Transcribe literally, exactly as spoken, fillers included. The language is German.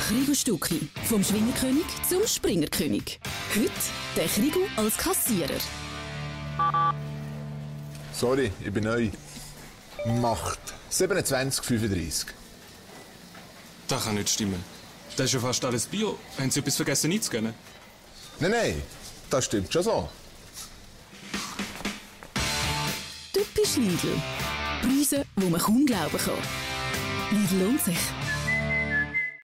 Krigo Stucki. Vom Schwingerkönig zum Springerkönig. Heute der Krigo als Kassierer. Sorry, ich bin neu. Macht siebenundzwanzig fünfunddreißig. Das kann nicht stimmen. Das ist ja fast alles Bio. Haben Sie etwas vergessen einzugeben? Nein, nein, das stimmt schon so. Typisch Lidl. Preise, die man kaum glauben kann. Lidl lohnt sich.